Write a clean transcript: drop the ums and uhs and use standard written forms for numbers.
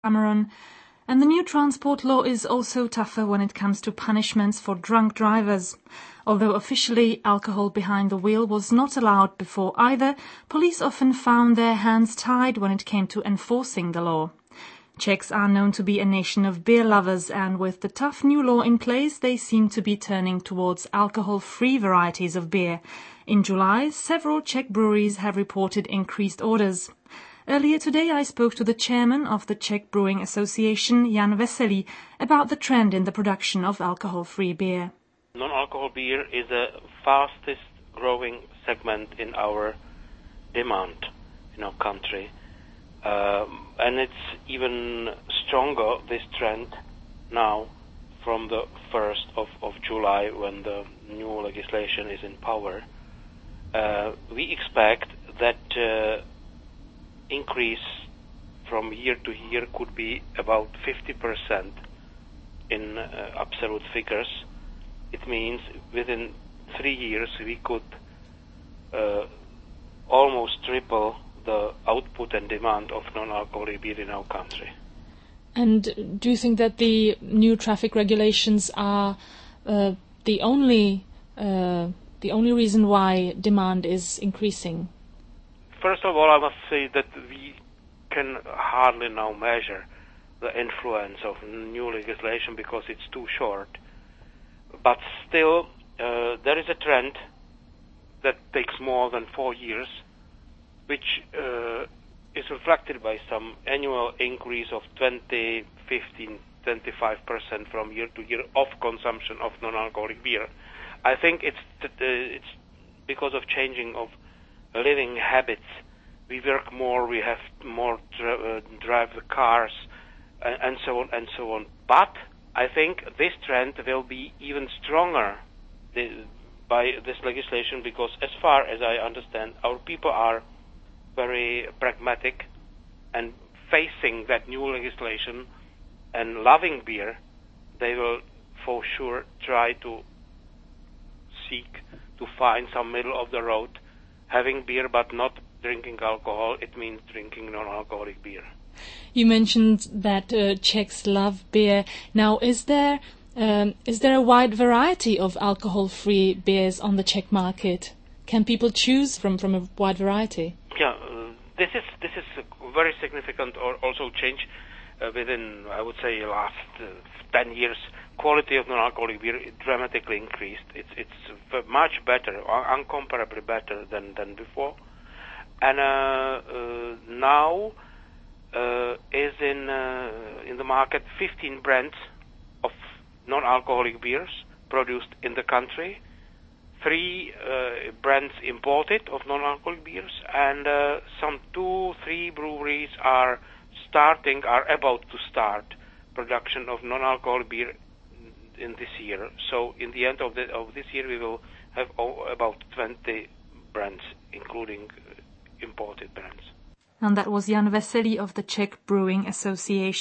Cameron. And the new transport law is also tougher when it comes to punishments for drunk drivers. Although officially alcohol behind the wheel was not allowed before either, police often found their hands tied when it came to enforcing the law. Czechs are known to be a nation of beer lovers, and with the tough new law in place, they seem to be turning towards alcohol-free varieties of beer. In July, several Czech breweries have reported increased orders. Earlier today, I spoke to the chairman of the Czech Brewing Association, Jan Veselý, about the trend in the production of alcohol-free beer. Non-alcohol beer is the fastest growing segment in our demand in our country. And it's even stronger, this trend, now from the 1st of July when the new legislation is in power. We expect that increase from year to year could be about 50% in absolute figures. It means within 3 years we could almost triple the output and demand of non-alcoholic beer in our country. And do you think that the new traffic regulations are the only reason why demand is increasing? First of all, I must say that we can hardly now measure the influence of new legislation because it's too short. But still, there is a trend that takes more than 4 years, which is reflected by some annual increase of 20, 15, 25% from year to year of consumption of non-alcoholic beer. I think it's because of changing of living habits. We work more, we have more drive the cars, and so on and so on. But I think this trend will be even stronger by this legislation because, as far as I understand, our people are very pragmatic and facing that new legislation and loving beer, they will for sure try to seek to find some middle of the road. Having beer but not drinking alcohol, it means drinking non-alcoholic beer. You mentioned that Czechs love beer. Now, is there a wide variety of alcohol-free beers on the Czech market? Can people choose from a wide variety? Yeah, this is a very significant also change within, I would say, last 10 years. Quality of non-alcoholic beer dramatically increased. It's much better, incomparably better than before. And now is in the market 15 brands of non-alcoholic beers produced in the country, 3 brands imported of non-alcoholic beers, and some 2-3 breweries are about to start production of non-alcoholic beer in this year. So in the end of this year we will have about 20 brands, including imported brands. And that was Jan Veselý of the Czech Brewing Association.